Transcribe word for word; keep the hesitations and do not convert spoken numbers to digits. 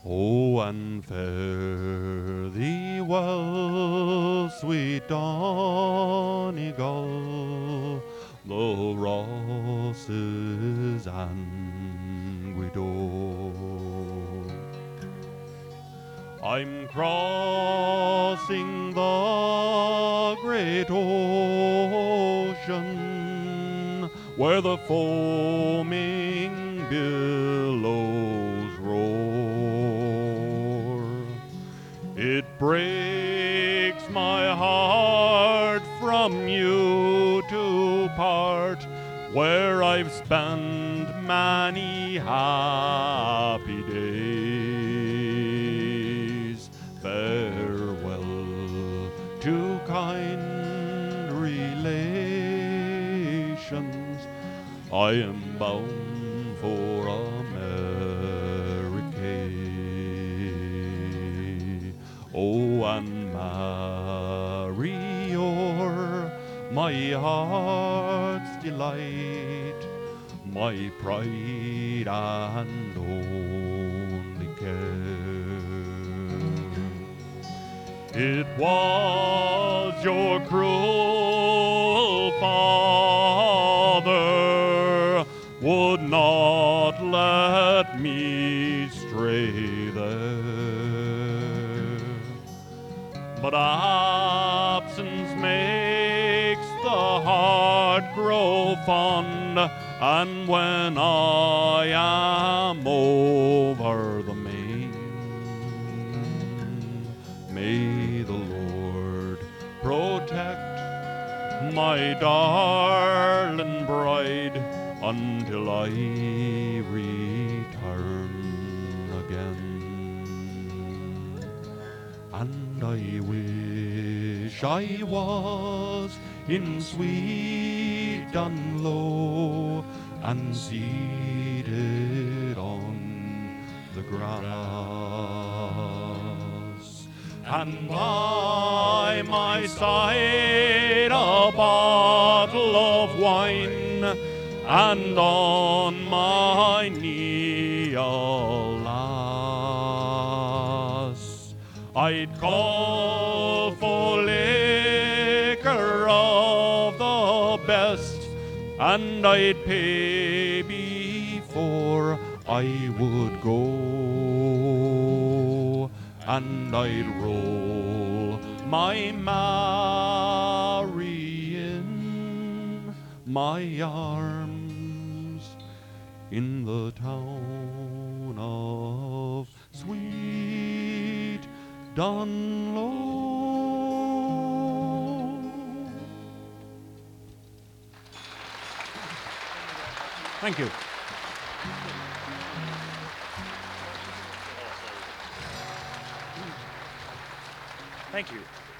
Oh, and fare thee well, sweet Donegal, the Rosses and Gweedore. I'm crossing the great ocean where the foaming billows roar. It breaks my heart from you to part where I've spent many happy days. Farewell to kind relations. I am bound for America. Oh, and marry o'er my heart's delight, my pride and only care. It was your cruel father would not let me stray there, but absence makes the heart grow fond, and when I am over the main, may the Lord protect my darling bride until I return again. And I wish I was in sweet Dunlow and seated on the grass, and by my side a bottle of wine, and on my knee a lass. I'd call for liquor of the best, and I'd pay before I would go, and I'd roll my Mary in my arms in the town of sweet Dunlow. Thank you. Thank you.